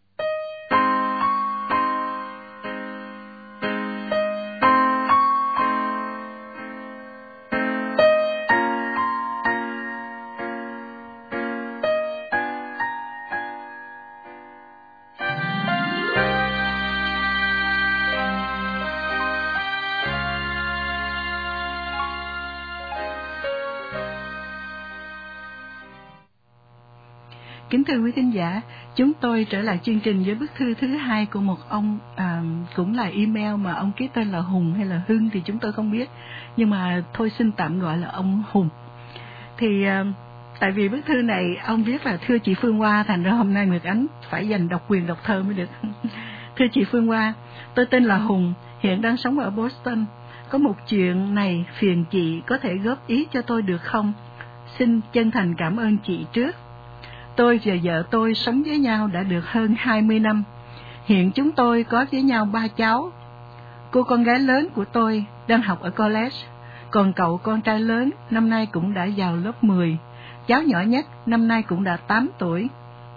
Kính thưa quý thính giả, chúng tôi trở lại chương trình với bức thư thứ hai của một ông, à, cũng là email mà ông ký tên là Hùng hay là Hưng thì chúng tôi không biết, nhưng mà thôi xin tạm gọi là ông Hùng. Thì à, tại vì bức thư này ông viết là thưa chị Phương Hoa, thành ra hôm nay Nguyệt Ánh phải dành độc quyền đọc thơ mới được. Thưa chị Phương Hoa, tôi tên là Hùng, hiện đang sống ở Boston. Có một chuyện này phiền chị có thể góp ý cho tôi được không? Xin chân thành cảm ơn chị trước. Tôi và vợ tôi sống với nhau đã được hơn hai mươi năm. Hiện chúng tôi có với nhau ba cháu. Cô con gái lớn của tôi đang học ở college, còn cậu con trai lớn năm nay cũng đã vào lớp mười. Cháu nhỏ nhất năm nay cũng đã tám tuổi.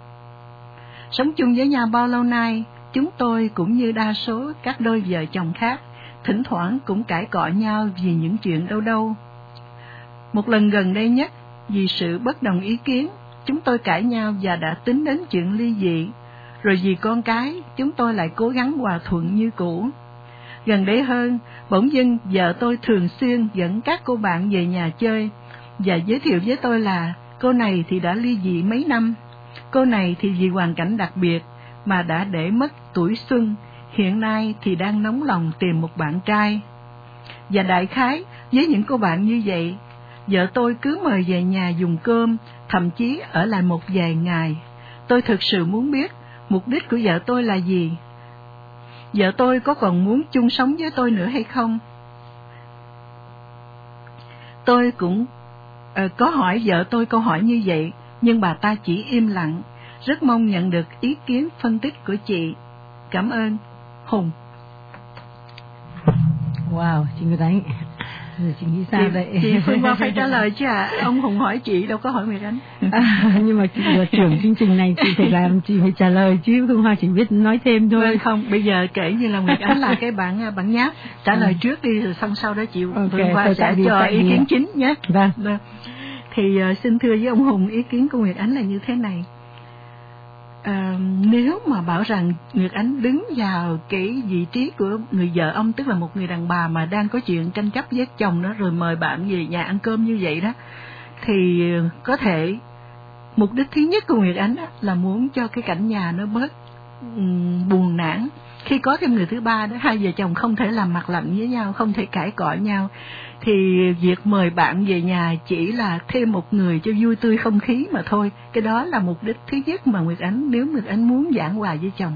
Sống chung với nhau bao lâu nay, chúng tôi cũng như đa số các đôi vợ chồng khác, thỉnh thoảng cũng cãi cọ nhau vì những chuyện đâu đâu. Một lần gần đây nhất, vì sự bất đồng ý kiến, chúng tôi cãi nhau và đã tính đến chuyện ly dị. Rồi vì con cái, chúng tôi lại cố gắng hòa thuận như cũ. Gần đây hơn, bỗng dưng vợ tôi thường xuyên dẫn các cô bạn về nhà chơi và giới thiệu với tôi là cô này thì đã ly dị mấy năm, cô này thì vì hoàn cảnh đặc biệt mà đã để mất tuổi xuân, hiện nay thì đang nóng lòng tìm một bạn trai. Và đại khái với những cô bạn như vậy, vợ tôi cứ mời về nhà dùng cơm, thậm chí ở lại một vài ngày. Tôi thực sự muốn biết mục đích của vợ tôi là gì. Vợ tôi có còn muốn chung sống với tôi nữa hay không? Tôi cũng uh, có hỏi vợ tôi câu hỏi như vậy, nhưng bà ta chỉ im lặng. Rất mong nhận được ý kiến phân tích của chị. Cảm ơn. Hùng. Wow, chị Nguyệt Ánh. Rồi chị nghĩ sao chị, vậy? Chị Phương Hoa phải trả lời chứ à. Ông Hùng hỏi chị đâu có hỏi Nguyệt Ánh. À, nhưng mà chị là trưởng chương trình này, chị phải làm, chị phải trả lời chứ Phương Hoa chỉ biết nói thêm thôi. Vâng, không, bây giờ kể như là Nguyệt Ánh là cái bạn bạn nháp, trả lời trước đi rồi xong sau đó chị okay, Phương Hoa sẽ đi, cho ý đi. kiến chính nhé. Vâng. Vâng. Thì uh, xin thưa với ông Hùng, ý kiến của Nguyệt Ánh là như thế này. À, nếu mà bảo rằng Nguyệt Ánh đứng vào cái vị trí của người vợ ông, tức là một người đàn bà mà đang có chuyện tranh chấp với chồng đó, rồi mời bạn về nhà ăn cơm như vậy đó, thì có thể mục đích thứ nhất của Nguyệt Ánh đó là muốn cho cái cảnh nhà nó bớt um, buồn nản. Khi có thêm người thứ ba đó, hai vợ chồng không thể làm mặt lạnh với nhau, không thể cãi cọ nhau, thì việc mời bạn về nhà chỉ là thêm một người cho vui tươi không khí mà thôi. Cái đó là mục đích thứ nhất mà Nguyệt Ánh, nếu Nguyệt Ánh muốn giảng hòa với chồng.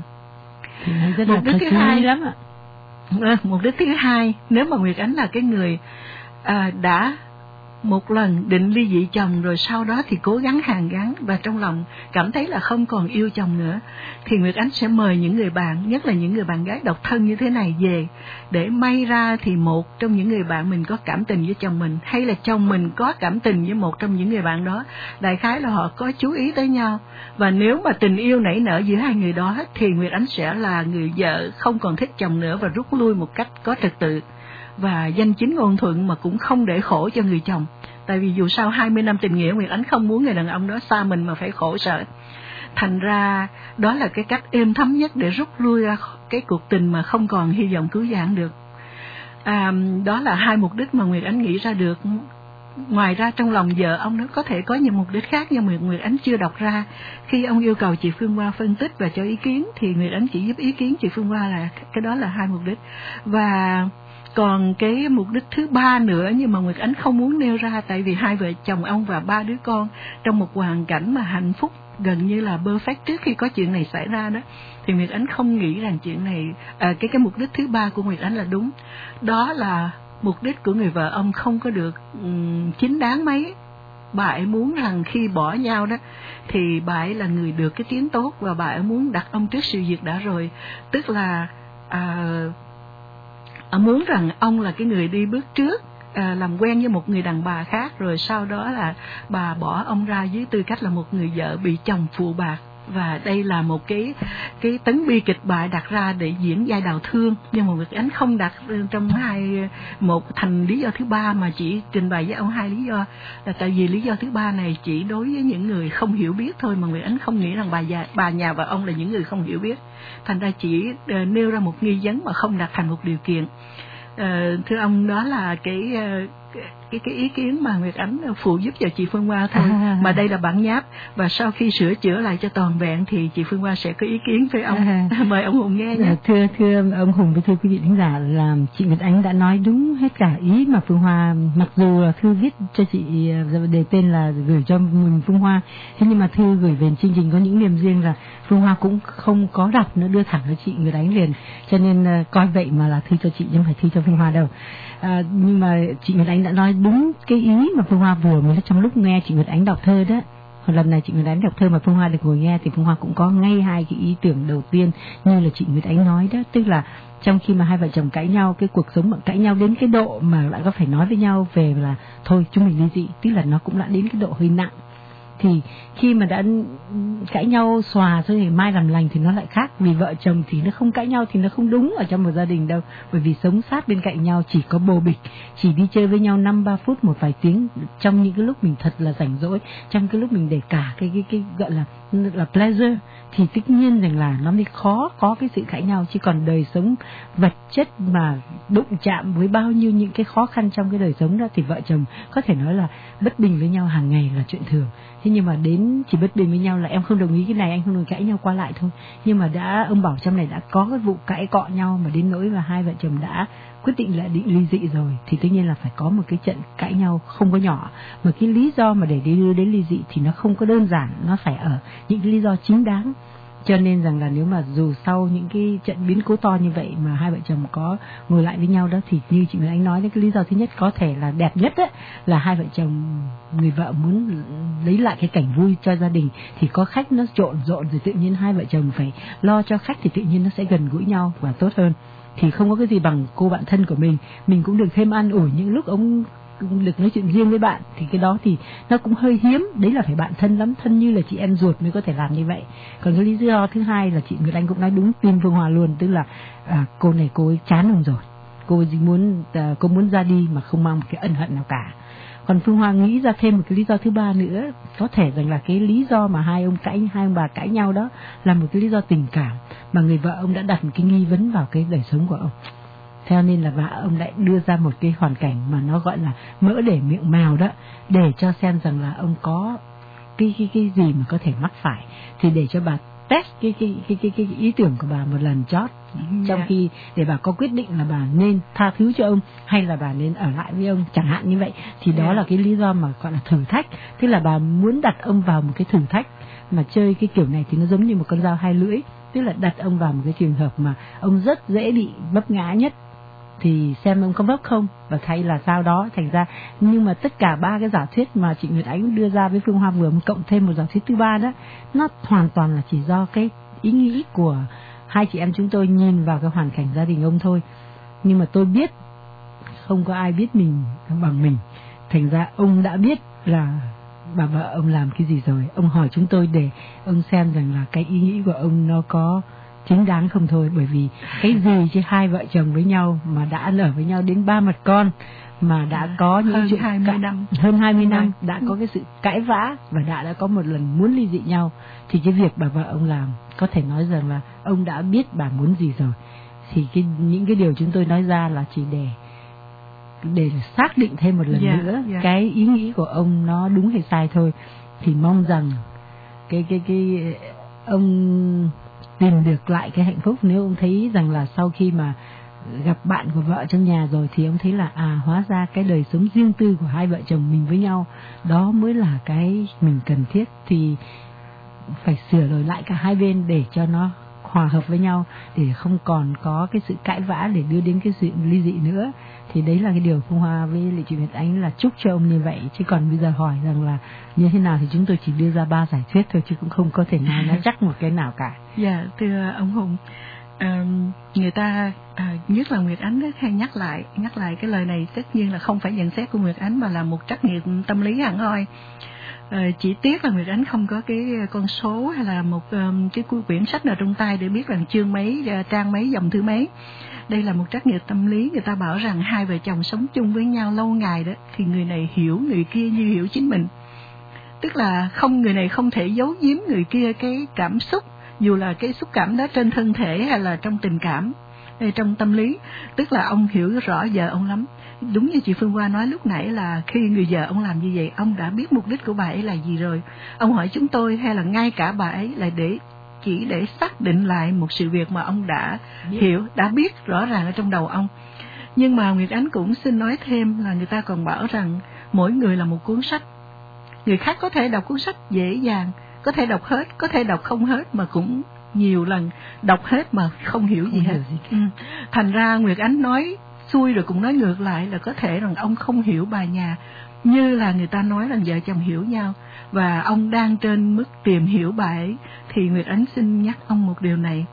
Rất mục đích thứ hai lắm ạ. À, mục đích thứ hai, nếu mà Nguyệt Ánh là cái người à, đã một lần định ly dị chồng rồi sau đó thì cố gắng hàn gắn và trong lòng cảm thấy là không còn yêu chồng nữa, thì Nguyệt Ánh sẽ mời những người bạn, nhất là những người bạn gái độc thân như thế này về, để may ra thì một trong những người bạn mình có cảm tình với chồng mình, hay là chồng mình có cảm tình với một trong những người bạn đó. Đại khái là họ có chú ý tới nhau, và nếu mà tình yêu nảy nở giữa hai người đó thì Nguyệt Ánh sẽ là người vợ không còn thích chồng nữa và rút lui một cách có trật tự và danh chính ngôn thuận, mà cũng không để khổ cho người chồng. Tại vì dù sao hai mươi năm tình nghĩa, Nguyệt Ánh không muốn người đàn ông đó xa mình mà phải khổ sở. Thành ra đó là cái cách êm thấm nhất để rút lui ra cái cuộc tình mà không còn hy vọng cứu vãn được. À, đó là hai mục đích mà Nguyệt Ánh nghĩ ra được. Ngoài ra trong lòng vợ ông nó có thể có những mục đích khác nhưng mà Nguyệt Ánh chưa đọc ra. Khi ông yêu cầu chị Phương Hoa phân tích và cho ý kiến thì Nguyệt Ánh chỉ giúp ý kiến chị Phương Hoa là cái đó là hai mục đích. Và còn cái mục đích thứ ba nữa nhưng mà Nguyệt Ánh không muốn nêu ra, tại vì hai vợ chồng ông và ba đứa con trong một hoàn cảnh mà hạnh phúc gần như là perfect trước khi có chuyện này xảy ra đó, thì Nguyệt Ánh không nghĩ rằng chuyện này à, cái cái mục đích thứ ba của Nguyệt Ánh là đúng. Đó là mục đích của người vợ ông không có được um, chính đáng mấy. Bà ấy muốn rằng khi bỏ nhau đó thì bà ấy là người được cái tiếng tốt, và bà ấy muốn đặt ông trước sự việc đã rồi, tức là à, muốn rằng ông là cái người đi bước trước, à, làm quen với một người đàn bà khác, rồi sau đó là bà bỏ ông ra dưới tư cách là một người vợ bị chồng phụ bạc. Và đây là một cái cái tấn bi kịch bà đặt ra để diễn vai đào thương, nhưng mà Nguyệt Ánh không đặt trong hai một thành lý do thứ ba, mà chỉ trình bày với ông hai lý do. Là tại vì lý do thứ ba này chỉ đối với những người không hiểu biết thôi, mà Nguyệt Ánh không nghĩ rằng bà già, bà nhà và ông là những người không hiểu biết. Thành ra chỉ uh, nêu ra một nghi vấn mà không đặt thành một điều kiện. Uh, thưa ông, đó là cái uh, cái cái ý kiến mà Nguyệt Ánh phụ giúp cho chị Phương Hoa thôi, à, mà đây là bản nháp, và sau khi sửa chữa lại cho toàn vẹn thì chị Phương Hoa sẽ có ý kiến với ông. À, mời ông Hùng nghe nhé. Thưa thưa ông Hùng với thưa quý vị khán giả, là chị Nguyệt Ánh đã nói đúng hết cả ý mà Phương Hoa, mặc dù là thư viết cho chị đề tên là gửi cho mình Phương Hoa, thế nhưng mà thư gửi về chương trình có những niềm riêng là Phương Hoa cũng không có đọc nữa, đưa thẳng cho chị Nguyệt Ánh liền, cho nên uh, coi vậy mà là thư cho chị chứ không phải thư cho Phương Hoa đâu. À, nhưng mà chị Nguyệt Ánh đã nói đúng cái ý mà Phương Hoa vừa mới trong lúc nghe chị Nguyệt Ánh đọc thơ đó. Còn lần này chị Nguyệt Ánh đọc thơ mà Phương Hoa được ngồi nghe thì Phương Hoa cũng có ngay hai cái ý tưởng đầu tiên như là chị Nguyệt Ánh nói đó, tức là trong khi mà hai vợ chồng cãi nhau, cái cuộc sống mà cãi nhau đến cái độ mà lại có phải nói với nhau về là thôi chúng mình ly dị, tức là nó cũng đã đến cái độ hơi nặng. Thì khi mà đã cãi nhau xòa rồi thì mai làm lành thì nó lại khác. Vì vợ chồng thì nó không cãi nhau thì nó không đúng ở trong một gia đình đâu, bởi vì sống sát bên cạnh nhau chỉ có bồ bịch, chỉ đi chơi với nhau năm ba phút một vài tiếng trong những cái lúc mình thật là rảnh rỗi, trong cái lúc mình để cả cái cái cái gọi là là pleasure, thì tất nhiên rằng là nó mới khó có cái sự cãi nhau. Chứ còn đời sống vật chất mà đụng chạm với bao nhiêu những cái khó khăn trong cái đời sống đó thì vợ chồng có thể nói là bất bình với nhau hàng ngày là chuyện thường. Thế nhưng mà đến chỉ bất bình với nhau là em không đồng ý cái này, anh không đồng ý, cãi nhau qua lại thôi. Nhưng mà đã ông bảo trong này đã có cái vụ cãi cọ nhau mà đến nỗi và hai vợ chồng đã quyết định là định ly dị rồi, thì tất nhiên là phải có một cái trận cãi nhau không có nhỏ. Mà cái lý do mà để đi đưa đến ly dị thì nó không có đơn giản, nó phải ở những cái lý do chính đáng. Cho nên rằng là nếu mà dù sau những cái trận biến cố to như vậy mà hai vợ chồng có ngồi lại với nhau đó, thì như chị Nguyễn Ánh nói đấy, cái lý do thứ nhất có thể là đẹp nhất ấy, là hai vợ chồng, người vợ muốn lấy lại cái cảnh vui cho gia đình, thì có khách nó trộn rộn rồi tự nhiên hai vợ chồng phải lo cho khách thì tự nhiên nó sẽ gần gũi nhau và tốt hơn. thì không có cái gì bằng cô bạn thân của mình. Mình cũng được thêm an ủi những lúc ông được nói chuyện riêng với bạn, thì cái đó thì nó cũng hơi hiếm. Đấy là phải bạn thân lắm, thân như là chị em ruột mới có thể làm như vậy. Còn cái lý do thứ hai là chị Nguyệt Anh cũng nói đúng tin Phương Hòa luôn, tức là à, cô này cô ấy chán ông rồi, cô ấy muốn à, cô muốn ra đi mà không mang một cái ân hận nào cả. Còn Phương Hoa nghĩ ra thêm một cái lý do thứ ba nữa, có thể rằng là cái lý do mà hai ông cãi, hai ông bà cãi nhau đó là một cái lý do tình cảm, mà người vợ ông đã đặt một cái nghi vấn vào cái đời sống của ông. Theo nên là và ông lại đưa ra một cái hoàn cảnh mà nó gọi là mỡ để miệng mèo đó, để cho xem rằng là ông có cái cái cái gì mà có thể mắc phải, thì để cho bà test cái cái cái cái cái ý tưởng của bà một lần chót, trong yeah. khi để bà có quyết định là bà nên tha thứ cho ông hay là bà nên ở lại với ông, chẳng hạn như vậy. Thì đó yeah. là cái lý do mà gọi là thử thách, tức là bà muốn đặt ông vào một cái thử thách. Mà chơi cái kiểu này thì nó giống như một con dao hai lưỡi, tức là đặt ông vào một cái trường hợp mà ông rất dễ bị vấp ngã nhất, thì xem ông có vấp không và thay là sao đó. Thành ra nhưng mà tất cả ba cái giả thuyết mà chị Nguyệt Ánh đưa ra với Phương Hoa vừa cộng thêm một giả thuyết thứ ba đó, nó hoàn toàn là chỉ do cái ý nghĩ của hai chị em chúng tôi nhìn vào cái hoàn cảnh gia đình ông thôi. Nhưng mà tôi biết không có ai biết mình bằng mình, thành ra ông đã biết là bà vợ ông làm cái gì rồi. Ông hỏi chúng tôi để ông xem rằng là cái ý nghĩ của ông nó có chính đáng không thôi. Bởi vì cái gì chứ hai vợ chồng với nhau mà đã ăn ở với nhau đến ba mặt con, mà đã à, có những hơn chuyện hai mươi năm, hơn hai mươi năm đã có cái sự cãi vã và đã đã có một lần muốn ly dị nhau, thì cái việc bà vợ ông làm có thể nói rằng là ông đã biết bà muốn gì rồi. Thì cái những cái điều chúng tôi nói ra là chỉ để để xác định thêm một lần yeah, nữa yeah. cái ý nghĩ của ông nó đúng hay sai thôi. Thì mong rằng cái cái cái ông tìm được lại cái hạnh phúc. Nếu ông thấy rằng là sau khi mà gặp bạn của vợ trong nhà rồi thì ông thấy là à hóa ra cái đời sống riêng tư của hai vợ chồng mình với nhau đó mới là cái mình cần thiết, thì phải sửa đổi lại cả hai bên để cho nó hòa hợp với nhau, để không còn có cái sự cãi vã để đưa đến cái sự ly dị nữa. Thì đấy là cái điều Phương Hoa với lại chị Nguyệt Ánh là chúc cho ông như vậy. Chứ còn bây giờ hỏi rằng là như thế nào thì chúng tôi chỉ đưa ra ba giải thuyết thôi, chứ cũng không có thể nào nói chắc một cái nào cả. Dạ yeah, thưa ông Hùng, à, người ta à, nhất là Nguyệt Ánh rất hay nhắc lại nhắc lại cái lời này, tất nhiên là không phải nhận xét của Nguyệt Ánh mà là một trắc nghiệm tâm lý hẳn hoi. À, chỉ tiếc là Nguyệt Ánh không có cái con số hay là một um, cái quyển sách nào trong tay để biết rằng chương mấy, trang mấy, dòng thứ mấy. Đây là một trắc nghiệm tâm lý. Người ta bảo rằng hai vợ chồng sống chung với nhau lâu ngày đó thì người này hiểu người kia như hiểu chính mình, tức là không, người này không thể giấu giếm người kia cái cảm xúc, dù là cái xúc cảm đó trên thân thể hay là trong tình cảm, trong tâm lý. Tức là ông hiểu rõ vợ ông lắm. Đúng như chị Phương Hoa nói lúc nãy là khi người vợ ông làm như vậy, ông đã biết mục đích của bà ấy là gì rồi. Ông hỏi chúng tôi hay là ngay cả bà ấy là để chỉ để xác định lại một sự việc mà ông đã biết. hiểu, đã biết rõ ràng ở trong đầu ông. Nhưng mà Nguyệt Ánh cũng xin nói thêm là người ta còn bảo rằng mỗi người là một cuốn sách. Người khác có thể đọc cuốn sách dễ dàng, có thể đọc hết, có thể đọc không hết, mà cũng nhiều lần đọc hết mà không hiểu gì hết. Ừ. Thành ra Nguyệt Ánh nói xuôi rồi cũng nói ngược lại là có thể rằng ông không hiểu bà nhà như là người ta nói rằng vợ chồng hiểu nhau, và ông đang trên mức tìm hiểu bà ấy. Thì Nguyệt Ánh xin nhắc ông một điều này,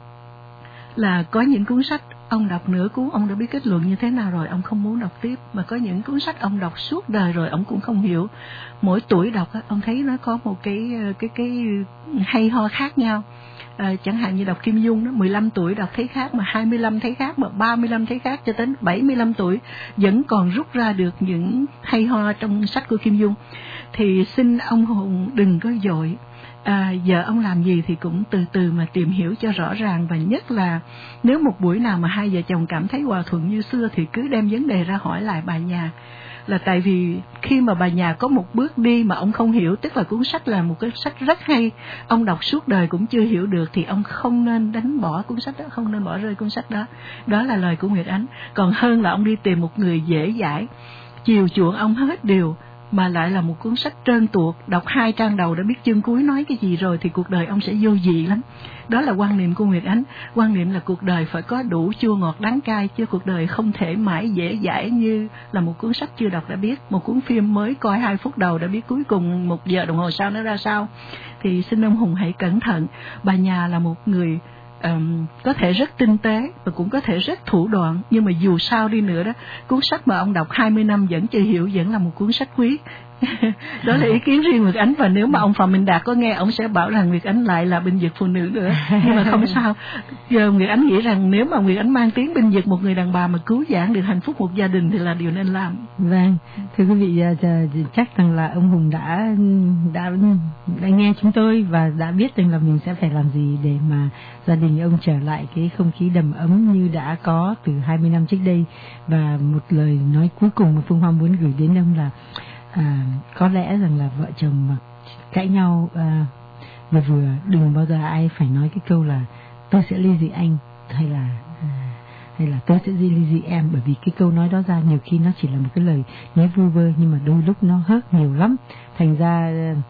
là có những cuốn sách ông đọc nửa cuốn ông đã biết kết luận như thế nào rồi, ông không muốn đọc tiếp. Mà có những cuốn sách ông đọc suốt đời rồi ông cũng không hiểu. Mỗi tuổi đọc ông thấy nó có một cái cái cái hay ho khác nhau. À, chẳng hạn như đọc Kim Dung đó, mười lăm tuổi đọc thấy khác, mà hai mươi lăm thấy khác, mà ba mươi lăm thấy khác, cho đến bảy mươi lăm tuổi vẫn còn rút ra được những hay ho trong sách của Kim Dung. Thì xin ông Hùng đừng có dội. À, vợ ông làm gì thì cũng từ từ mà tìm hiểu cho rõ ràng. Và nhất là nếu một buổi nào mà hai vợ chồng cảm thấy hòa thuận như xưa thì cứ đem vấn đề ra hỏi lại bà nhà. Là tại vì khi mà bà nhà có một bước đi mà ông không hiểu, tức là cuốn sách là một cái sách rất hay, ông đọc suốt đời cũng chưa hiểu được, thì ông không nên đánh bỏ cuốn sách đó, không nên bỏ rơi cuốn sách đó. Đó là lời của Nguyệt Ánh. Còn hơn là ông đi tìm một người dễ dãi, chiều chuộng ông hết điều, mà lại là một cuốn sách trơn tuột, đọc hai trang đầu đã biết chương cuối nói cái gì rồi, thì cuộc đời ông sẽ vô vị lắm. Đó là quan niệm của Nguyệt Ánh. Quan niệm là cuộc đời phải có đủ chua ngọt đắng cay, chứ cuộc đời không thể mãi dễ dãi như là một cuốn sách chưa đọc đã biết, một cuốn phim mới coi hai phút đầu đã biết cuối cùng một giờ đồng hồ sau nó ra sao. Thì xin ông Hùng hãy cẩn thận. Bà nhà là một người um, có thể rất tinh tế và cũng có thể rất thủ đoạn, nhưng mà dù sao đi nữa đó, cuốn sách mà ông đọc hai mươi năm vẫn chưa hiểu vẫn là một cuốn sách quý. Đó là ý kiến riêng Nguyệt Ánh, và nếu mà ông Phạm Minh Đạt có nghe, ông sẽ bảo rằng Nguyệt Ánh lại là binh vực phụ nữ nữa, nhưng mà không sao. Giờ Nguyệt Ánh nghĩ rằng nếu mà Nguyệt Ánh mang tiếng binh vực một người đàn bà mà cứu vãn được hạnh phúc một gia đình thì là điều nên làm. Vâng, thưa quý vị, chắc rằng là ông Hùng đã đã đã nghe chúng tôi và đã biết rằng là mình sẽ phải làm gì để mà gia đình ông trở lại cái không khí đầm ấm như đã có từ hai mươi năm trước đây. Và một lời nói cuối cùng mà Phương Hoa muốn gửi đến ông là À, có lẽ rằng là vợ chồng mà cãi nhau à, vừa vừa đừng bao giờ ai phải nói cái câu là tôi sẽ ly dị anh hay là à, hay là tôi sẽ ly dị em, bởi vì cái câu nói đó ra nhiều khi nó chỉ là một cái lời nói vu vơ, nhưng mà đôi lúc nó hurt nhiều lắm. Thành ra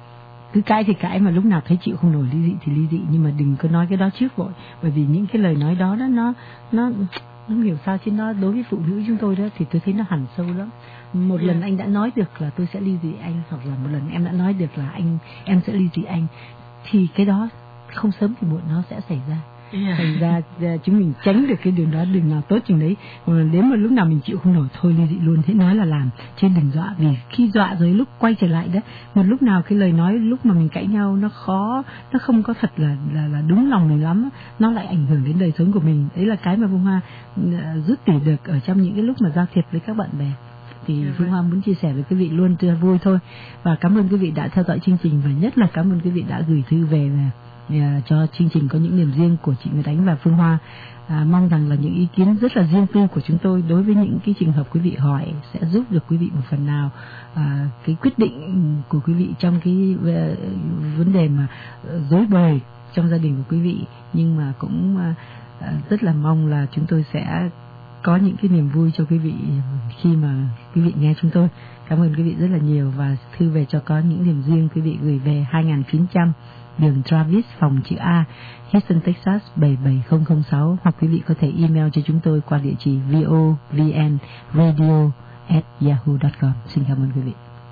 cứ cãi thì cãi, mà lúc nào thấy chịu không nổi ly dị thì ly dị, nhưng mà đừng có nói cái đó trước vội, bởi vì những cái lời nói đó đó nó nó nó hiểu sao chứ nó đối với phụ nữ chúng tôi đó thì tôi thấy nó hằn sâu lắm. Một yeah. lần anh đã nói được là tôi sẽ ly dị anh, hoặc là một lần em đã nói được là anh em sẽ ly dị anh, thì cái đó không sớm thì muộn nó sẽ xảy ra. Yeah. Thành ra chúng mình tránh được cái điều đó, đừng nào tốt chừng đấy. Đến một lúc nào mình chịu không nổi thôi ly dị luôn, thế nói là làm, chứ đừng dọa, vì khi dọa rồi lúc quay trở lại đó, một lúc nào cái lời nói lúc mà mình cãi nhau nó khó, nó không có thật là là là đúng lòng mình lắm, nó lại ảnh hưởng đến đời sống của mình. Đấy là cái mà Phương Hoa rút tỉ được ở trong những cái lúc mà giao thiệp với các bạn bè. Thì Phương Hoa muốn chia sẻ với quý vị luôn rất vui thôi. Và cảm ơn quý vị đã theo dõi chương trình, và nhất là cảm ơn quý vị đã gửi thư về là uh, cho chương trình Có Những Niềm Riêng của chị Nguyệt Ánh và Phương Hoa. À, mong rằng là những ý kiến rất là riêng tư của chúng tôi đối với những cái trường hợp quý vị hỏi sẽ giúp được quý vị một phần nào à, cái quyết định của quý vị trong cái uh, vấn đề mà uh, rối bời trong gia đình của quý vị. Nhưng mà cũng uh, uh, rất là mong là chúng tôi sẽ có những cái niềm vui cho quý vị khi mà quý vị nghe chúng tôi. Cảm ơn quý vị rất là nhiều, và thư về cho Có Những Niềm Riêng quý vị gửi về hai nghìn chín trăm đường Travis, phòng chữ A, Houston, Texas bảy bảy không không sáu, hoặc quý vị có thể email cho chúng tôi qua địa chỉ vovnradio at yahoo chấm com. Xin cảm ơn quý vị.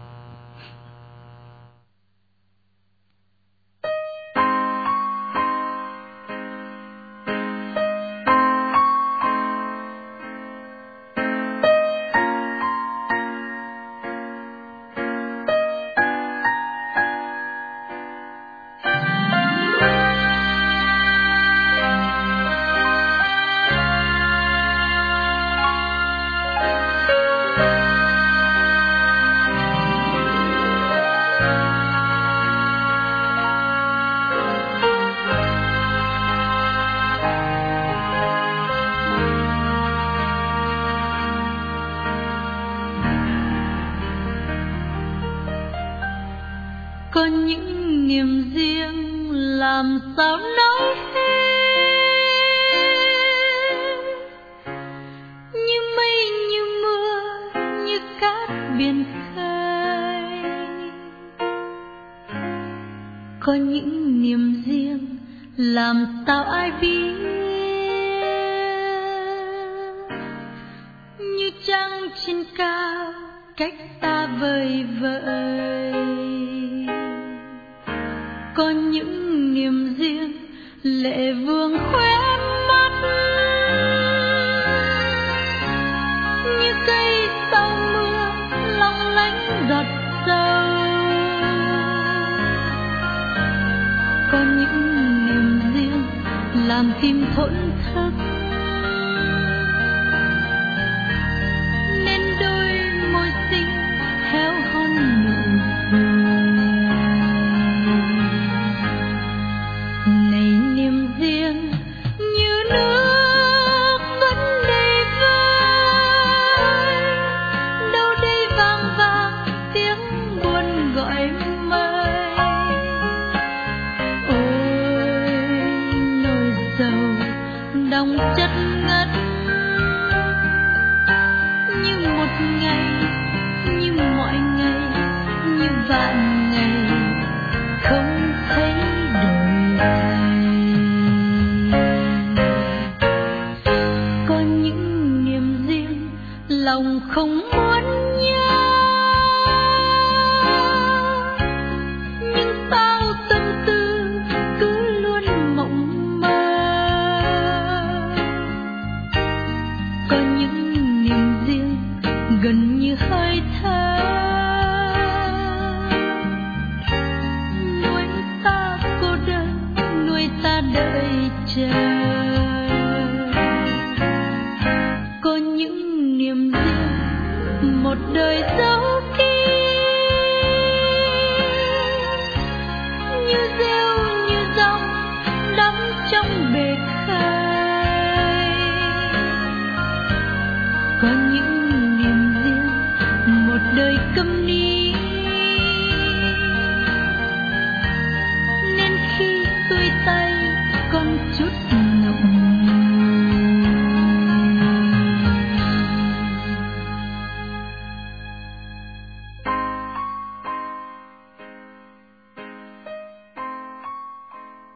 Có những niềm riêng làm sao nói hết, như mây như mưa như cát biển khơi. Có những niềm riêng làm sao ai biết, như trăng trên cao cách xa vời vợi. Có những niềm riêng lệ vương khóe mắt, như cây sau mưa long lánh giọt sâu. Có những niềm riêng làm tim thổn thức, nên đôi môi xinh héo hon nụ cười. Không muốn nhớ, nhưng bao tâm tư cứ luôn mộng mơ. có những niềm riêng gần như hơi